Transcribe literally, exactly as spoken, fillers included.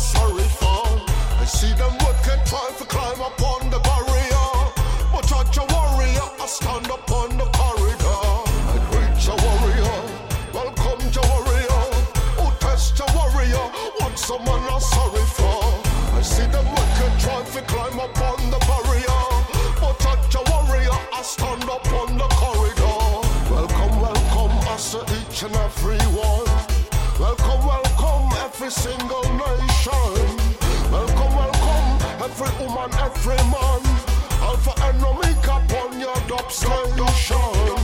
sorry for. I see them wicked trying to climb upon the barrier, but judge a warrior, I stand upon the corridor. I greet a warrior, welcome to warrior, who test a warrior, what someone are sorry for. I see them wicked trying to climb upon the barrier, but judge a warrior, I stand upon the corridor. Welcome, welcome, I say each and every one. Welcome, welcome, every single nation. Welcome, welcome, every woman, every man. Alpha and Omega upon your dub station.